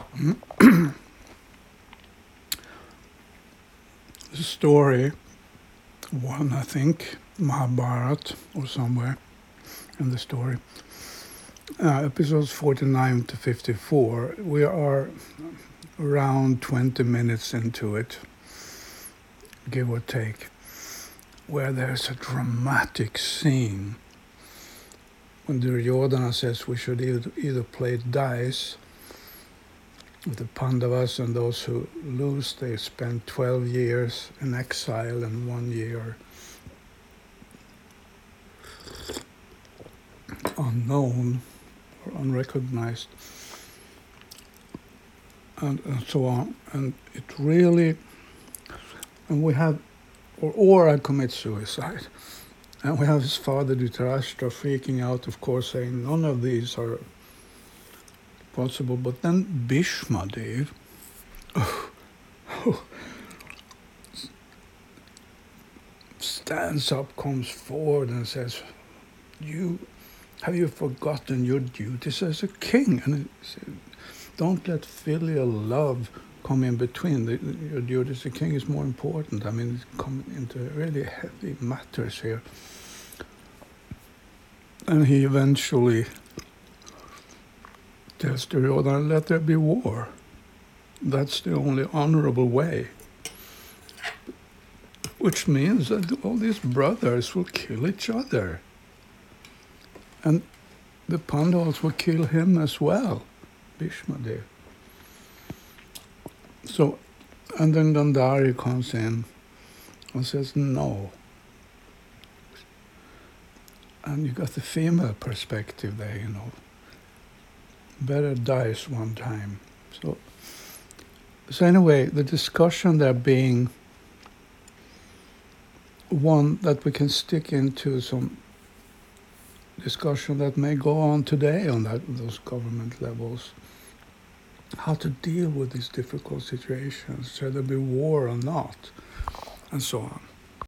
The story, one I think, Mahabharat or somewhere in the story. Episodes 49 to 54. We are around 20 minutes into it, give or take, where there's a dramatic scene when Duryodhana says we should either play dice with the Pandavas, and those who lose, they spend 12 years in exile and 1 year unknown or unrecognized, and so on. And it really, and we have, or I commit suicide. And we have his father Dhritarashtra freaking out, of course, saying none of these are possible. But then Bhishma Dev stands up, comes forward and says, have you forgotten your duties as a king? And he said, don't let filial love come in between. Your duties as a king is more important. I mean, it's coming into really heavy matters here. And he eventually tells Duryodhana, let there be war. That's the only honorable way. Which means that all these brothers will kill each other. And the Pandavas will kill him as well, Bhishma Dev. So, and then Gandhari comes in and says, no. And you got the female perspective there, Better dies one time. So anyway, the discussion there being one that we can stick into some discussion that may go on today on those government levels. How to deal with these difficult situations, should there be war or not, and so on.